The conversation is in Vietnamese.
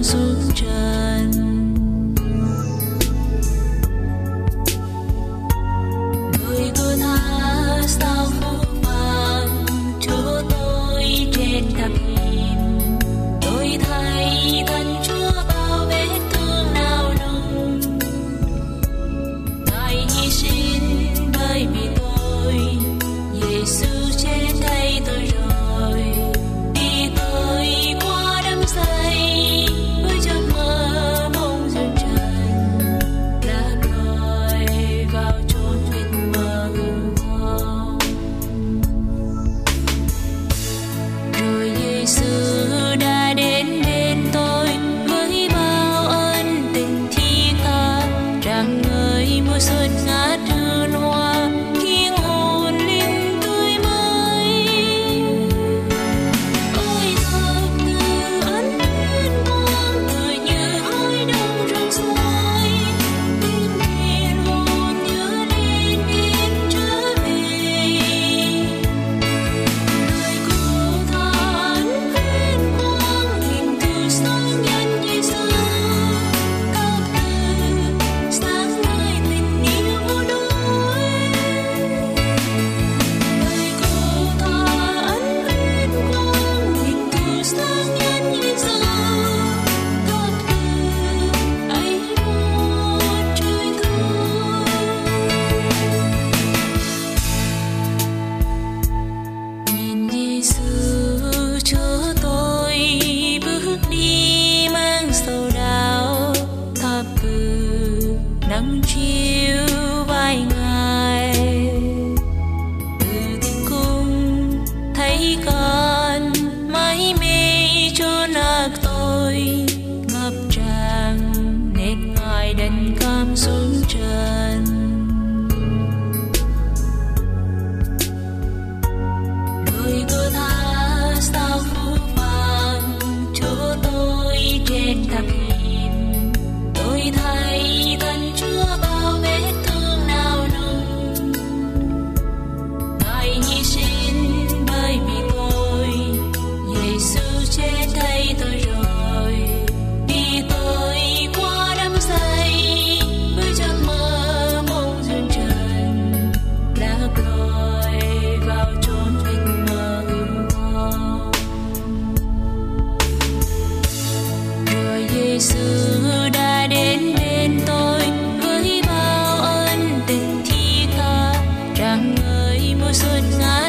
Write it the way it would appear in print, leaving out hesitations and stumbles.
cam xuống trần. Người cô tha sao phũ phàng chỗ tôi trên thập hiểm. Tôi thấy thân Chúa bao vết thương nào nung. Ngài hy sinh bởi vì tôi, Giêsu chết thay tôi rồi. Đi tôi qua đắm say với giấc mơ mong dừng trần, lạc loài vào chốn tuyệt mơ vọng. Rồi Giêsu đã đến bên tôi với bao ân tình thi tha, rạng ngời mùa xuân ngát hương hoa, khiến hồn linh tươi mới. Ôi thật từ ân huyết quang tươi như khói đông rực soi, tim hiền hồn nhớ đến em trở về. Lời cô tha ân huyết quang hình từ sáng nhân Giêsu, các từ sáng ngời tình yêu vô đối. Lời cô tha ân huyết quang hình từ sáng nhân Giêsu, các từ ấy một trời thôi. Nhìn Giêsu cho tôi bước đi mang sầu đau, tháp bừ nắng chiếu vai Ngài. Từ thiên cung thấy con mãi mê chốn ác tôi, ngập tràn nên Ngài đành cam xuống trần. Người cô tha sao phũ phàng chỗ tôi trên thập hiểm. Tôi thấy thân Chúa bao vết thương nào nung. Ngài hy sinh bởi vì tôi, Giêsu chết thay tôi rồi. Đi tôi qua đắm say với giấc mơ mong dừng trần, lạc loài vào chốn tuyệt mơ vọng. Rồi Giêsu đã đến bên tôi với bao ân tình thi tha, rạng ngời mùa xuân ngát